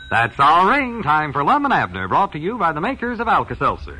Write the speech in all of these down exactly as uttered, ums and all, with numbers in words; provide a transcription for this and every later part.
That's our ring. Time for Lum and Abner, brought to you by the makers of Alka-Seltzer.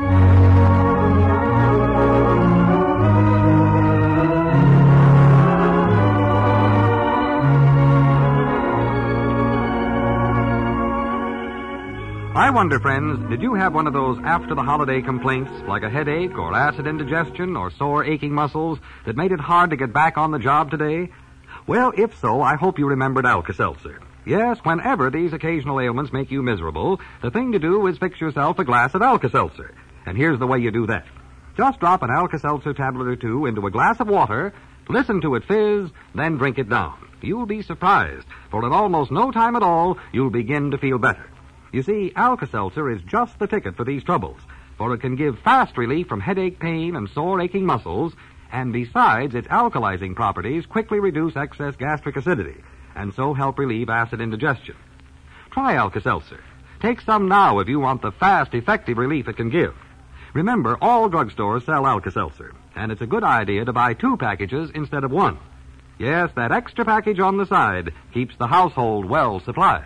I wonder, friends, did you have one of those after-the-holiday complaints, like a headache or acid indigestion or sore aching muscles, that made it hard to get back on the job today? Well, if so, I hope you remembered Alka-Seltzer. Yes, whenever these occasional ailments make you miserable, the thing to do is fix yourself a glass of Alka-Seltzer. And here's the way you do that. Just drop an Alka-Seltzer tablet or two into a glass of water, listen to it fizz, then drink it down. You'll be surprised, for in almost no time at all, you'll begin to feel better. You see, Alka-Seltzer is just the ticket for these troubles, for it can give fast relief from headache, pain, and sore aching muscles, and besides, its alkalizing properties quickly reduce excess gastric acidity, and so help relieve acid indigestion. Try Alka-Seltzer. Take some now if you want the fast, effective relief it can give. Remember, all drugstores sell Alka-Seltzer, and it's a good idea to buy two packages instead of one. Yes, that extra package on the side keeps the household well supplied.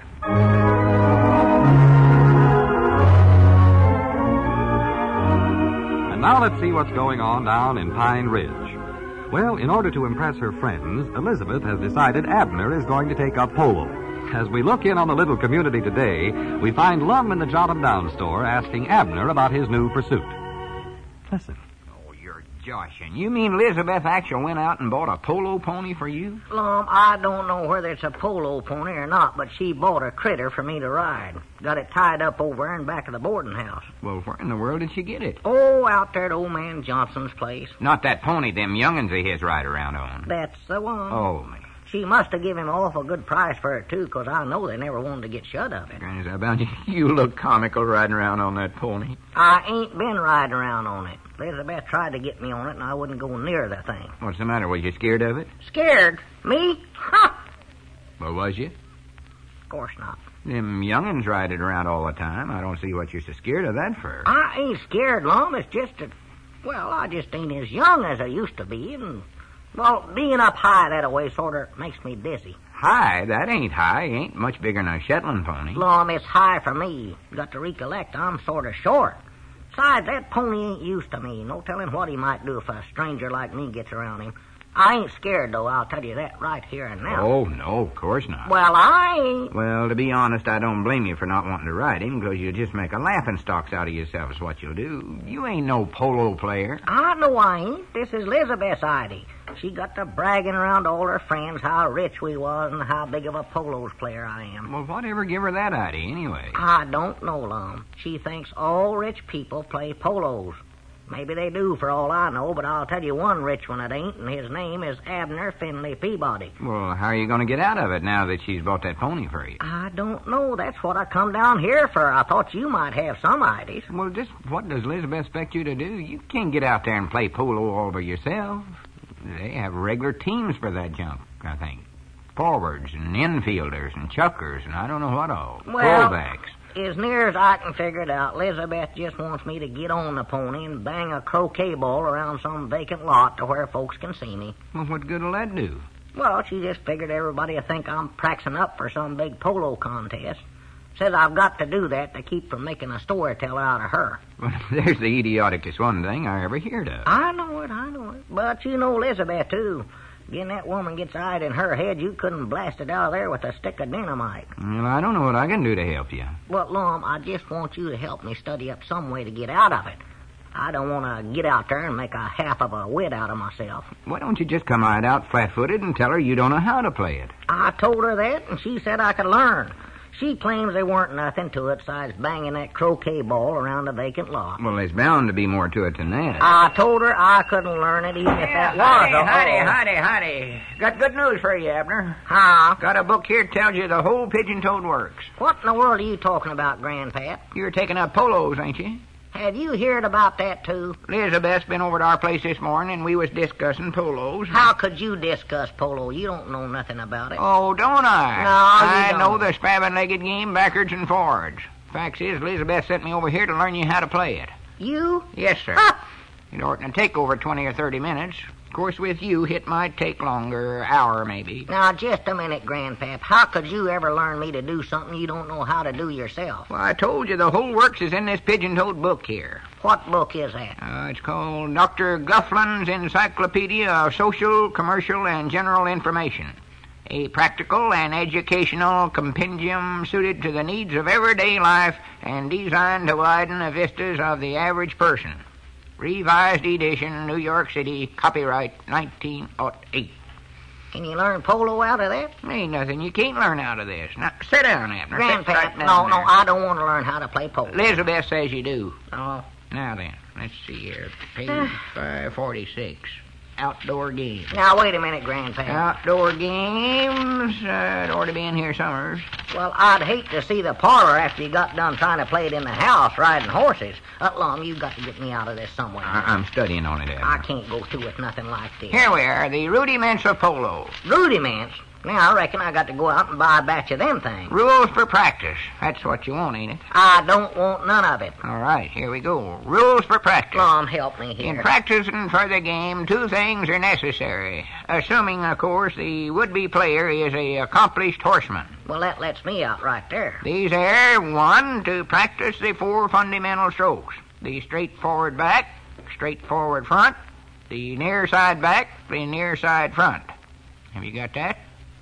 And now let's see what's going on down in Pine Ridge. Well, in order to impress her friends, Elizabeth has decided Abner is going to take up polo. As we look in on the little community today, we find Lum in the Jot 'em Down store asking Abner about his new pursuit. Listen. Oh, you're joshing. You mean Elizabeth actually went out and bought a polo pony for you? Lum, I don't know whether it's a polo pony or not, but she bought a critter for me to ride. Got it tied up over in back of the boarding house. Well, where in the world did she get it? Oh, out there at old man Johnson's place. Not that pony them young'uns of his ride around on. That's the one. Oh, man. She must have given him an awful good price for it, too, because I know they never wanted to get shut of it. Granny's about you. You look comical riding around on that pony. I ain't been riding around on it. Elizabeth tried to get me on it, and I wouldn't go near the thing. What's the matter? Was you scared of it? Scared? Me? Ha! Well, was you? Of course not. Them young'uns ride it around all the time. I don't see what you're so scared of that for. I ain't scared, Lum. It's just that, well, I just ain't as young as I used to be, and... Well, being up high that way sort of makes me dizzy. High? That ain't high. Ain't much bigger than a Shetland pony. Lum, it's high for me. Got to recollect, I'm sort of short. Besides, that pony ain't used to me. No telling what he might do if a stranger like me gets around him. I ain't scared, though. I'll tell you that right here and now. Oh, no, of course not. Well, I ain't. Well, to be honest, I don't blame you for not wanting to ride him, because you'll just make a laughingstocks out of yourself is what you'll do. You ain't no polo player. I know I ain't. This is Elizabeth's idea. She got to bragging around to all her friends how rich we was and how big of a polos player I am. Well, whatever give her that idea, anyway? I don't know, Lum. She thinks all rich people play polos. Maybe they do, for all I know, but I'll tell you one rich one it ain't, and his name is Abner Finley Peabody. Well, how are you going to get out of it now that she's bought that pony for you? I don't know. That's what I come down here for. I thought you might have some ideas. Well, just what does Elizabeth expect you to do? You can't get out there and play polo all by yourself. They have regular teams for that junk, I think. Forwards and infielders and chuckers and I don't know what all. Well, fullbacks. As near as I can figure it out, Elizabeth just wants me to get on the pony and bang a croquet ball around some vacant lot to where folks can see me. Well, what good will that do? Well, she just figured everybody will think I'm practicing up for some big polo contest. Says I've got to do that to keep from making a storyteller out of her. Well, there's the idioticest one thing I ever heard of. I know it, I know it. But you know Elizabeth, too. Again, that woman gets eyed in her head, you couldn't blast it out of there with a stick of dynamite. Well, I don't know what I can do to help you. Well, Lum, I just want you to help me study up some way to get out of it. I don't want to get out there and make a half of a wit out of myself. Why don't you just come right out flat-footed and tell her you don't know how to play it? I told her that, and she said I could learn. She claims there weren't nothing to it besides banging that croquet ball around a vacant lot. Well, there's bound to be more to it than that. I told her I couldn't learn it even if that was a... Howdy, howdy, howdy. Got good news for you, Abner. Huh? Got a book here that tells you the whole pigeon-toed works. What in the world are you talking about, Grandpap? You're taking up polos, ain't you? Have you heard about that, too? Elizabeth's been over to our place this morning, and we was discussing polos. How could you discuss polo? You don't know nothing about it. Oh, don't I? No, you I don't. know the spaven-legged game backwards and forwards. Facts is, Elizabeth sent me over here to learn you how to play it. You? Yes, sir. Ha! It oughtn't to take over twenty or thirty minutes. Of course, with you, it might take longer, hour maybe. Now, just a minute, Grandpap. How could you ever learn me to do something you don't know how to do yourself? Well, I told you the whole works is in this pigeon-toed book here. What book is that? Uh, it's called Doctor Gufflin's Encyclopedia of Social, Commercial, and General Information. A practical and educational compendium suited to the needs of everyday life and designed to widen the vistas of the average person. Revised edition, New York City, copyright nineteen oh eight. Can you learn polo out of that? Ain't nothing you can't learn out of this. Now, sit down, Abner. Grandpap, right no, down no, there. I don't want to learn how to play polo. Elizabeth says you do. Oh. Now then, let's see here. Page five forty-six. Outdoor games. Now, wait a minute, Grandpap. Outdoor games. Uh, it ought to be in here somewhere. Well, I'd hate to see the parlor after you got done trying to play it in the house riding horses. Uh, Lum, you've got to get me out of this somewhere. I- I'm studying on it, Abner. I can't go through with nothing like this. Here we are, the rudiments of polo. Rudiments? Now, I reckon I got to go out and buy a batch of them things. Rules for practice. That's what you want, ain't it? I don't want none of it. All right, here we go. Rules for practice. Lum, help me here. In practicing for the game, two things are necessary. Assuming, of course, the would-be player is a accomplished horseman. Well, that lets me out right there. These are, one, to practice the four fundamental strokes. The straightforward back, straightforward front, the near side back, the near side front. Have you got that?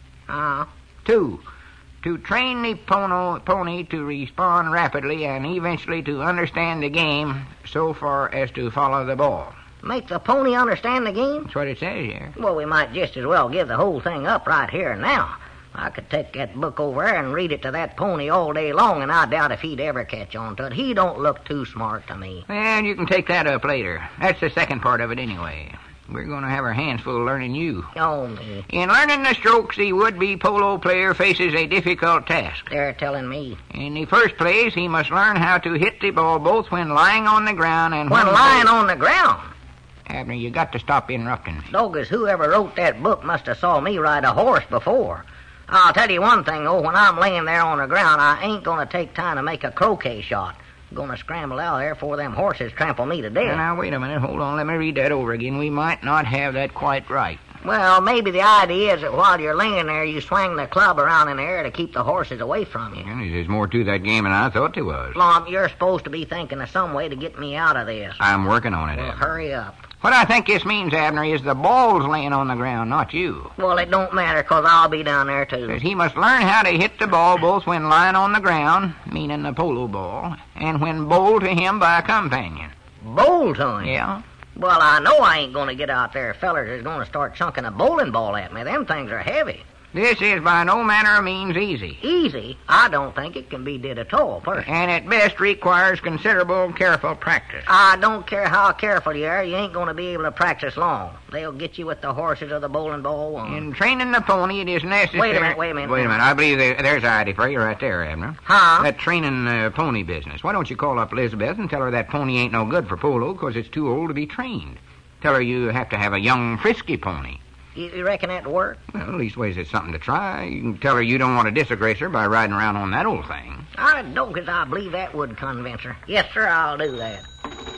Uh, Two, to train the pono, pony to respond rapidly and eventually to understand the game so far as to follow the ball. make the pony understand the game? That's what it says here. Well, we might just as well give the whole thing up right here and now. I could take that book over there and read it to that pony all day long, and I doubt if he'd ever catch on to it. He don't look too smart to me. Well, you can take that up later. That's the second part of it anyway. We're going to have our hands full learning you. Oh, me. In learning the strokes, the would-be polo player faces a difficult task. They're telling me. In the first place, he must learn how to hit the ball both when lying on the ground and When when lying on the ground. Abner, you got to stop interrupting me. Doggers, whoever wrote that book must have saw me ride a horse before. I'll tell you one thing, though. When I'm laying there on the ground, I ain't going to take time to make a croquet shot. I'm going to scramble out there before them horses trample me to death. Now, now, wait a minute. Hold on. Let me read that over again. We might not have that quite right. Well, maybe the idea is that while you're laying there, you swing the club around in the air to keep the horses away from you. Yeah, there's more to that game than I thought there was. Lom, you're supposed to be thinking of some way to get me out of this. I'm working on it, Well, Abner. hurry up. What I think this means, Abner, is the ball's laying on the ground, not you. Well, it don't matter, 'cause I'll be down there, too. Because he must learn how to hit the ball both when lying on the ground, meaning the polo ball, and when bowled to him by a companion. Bowl to him? Yeah? Well, I know I ain't going to get out there. Fellers is going to start chunking a bowling ball at me. Them things are heavy. This is by no manner of means easy, Easy? I don't think it can be did at all, personally. and at best requires considerable careful practice. I don't care how careful you are, you ain't going to be able to practice long. They'll get you with the horses or the bowling ball. Um, In training the pony, it is necessary... Wait a minute, wait a minute. Wait a minute. I believe there, there's an idea for you right there, Abner. Huh? That training uh, pony business. Why don't you call up Elizabeth and tell her that pony ain't no good for polo because it's too old to be trained? Tell her you have to have a young, frisky pony. You, you reckon that'd work? Well, at least ways it's something to try. You can tell her you don't want to disgrace her by riding around on that old thing. I don't, 'cause I believe that would convince her. Yes, sir, I'll do that.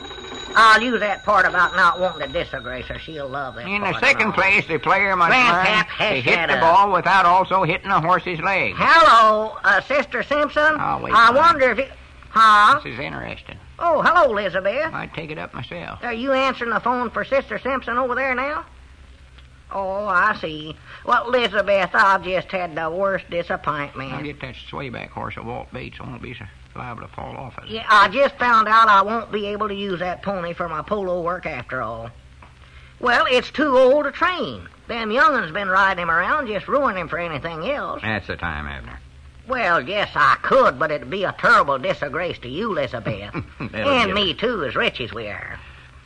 I'll use that part about not wanting to disgrace her. She'll love that In part the second and all. place, the player must Grandpap, learn hush to hit that the up. ball without also hitting a horse's leg. Hello, uh, Sister Simpson. Oh, wait I a minute. wonder if you... Huh? This is interesting. Oh, hello, Elizabeth. I'd take it up myself. Are you answering the phone for Sister Simpson over there now? Oh, I see. Well, Elizabeth, I've just had the worst I'll disappointment. get that swayback horse of Walt Bates. I won't be so liable to fall off of it. Yeah, I just found out I won't be able to use that pony for my polo work after all. Well, it's too old to train. Them young'uns been riding him around, just ruining him for anything else. That's the time, Abner. Well, yes, I could, but it'd be a terrible disgrace to you, Elizabeth. That'll and get me, too, as rich as we are.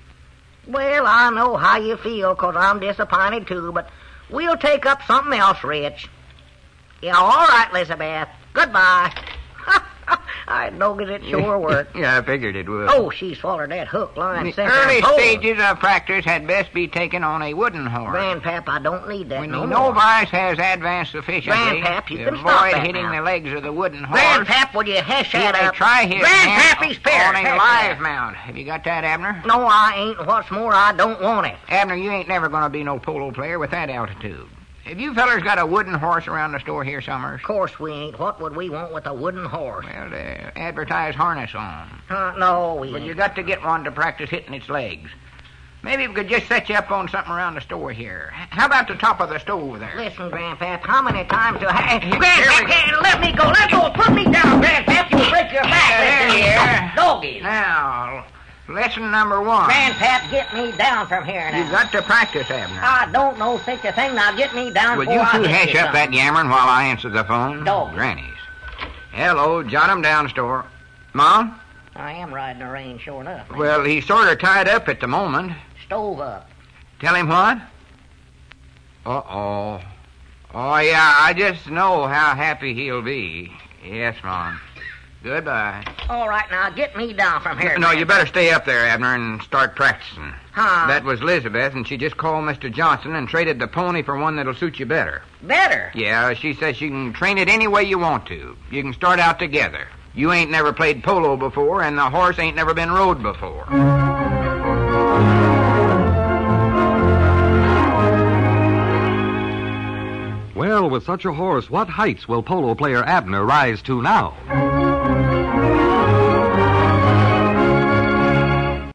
Well, I know how you feel, 'cause I'm disappointed, too, but we'll take up something else, Rich. Yeah, all right, Elizabeth. Goodbye. I dog it, it sure worked. Yeah, I figured it would. Oh, she swallowed that hook, line, The sinker, early and pole. stages of practice had best be taken on a wooden horse. Grandpap, I don't need that When no the more. novice has advanced sufficiently Grandpap, you to can avoid stop that hitting now. the legs of the wooden horse, Grandpap, will you hush he that may up? try his Grandpap, hand he's fair. on a Hush live that. mount. Have you got that, Abner? No, I ain't. What's more, I don't want it. Abner, you ain't never going to be no polo player with that altitude. Have you fellers got a wooden horse around the store here, Summers? Of course we ain't. What would we want with a wooden horse? Well, to advertise harness on. Uh, no, we But ain't. you got to get one to practice hitting its legs. Maybe we could just set you up on something around the store here. How about the top of the stove there? Listen, Grandpap, how many times do I... Here we Grandpap, go. can't let me go. Let go. Put me down, Grandpap. You'll break your back. There Listen you here. are. Doggies. Now, lesson number one. Grandpap, get me down from here now. You've got to practice, Abner. I don't know such a thing. Now get me down Will before you I two hit hash you up that something. yammering while I answer the phone? Dog. Granny's. Hello, jot him down, store. Mom? I am riding the range, sure enough, man. Well, he's sort of tied up at the moment. Stove up. Tell him what? Uh-oh. Oh, yeah, I just know how happy he'll be. Yes, Mom. Goodbye. All right, now get me down from here. No, you Grandpap. better stay up there, Abner, and start practicing. Huh? That was Elizabeth, and she just called Mister Johnson and traded the pony for one that'll suit you better. Better. Yeah, she says you can train it any way you want to. You can start out together. You ain't never played polo before, and the horse ain't never been rode before. Well, with such a horse, what heights will polo player Abner rise to now?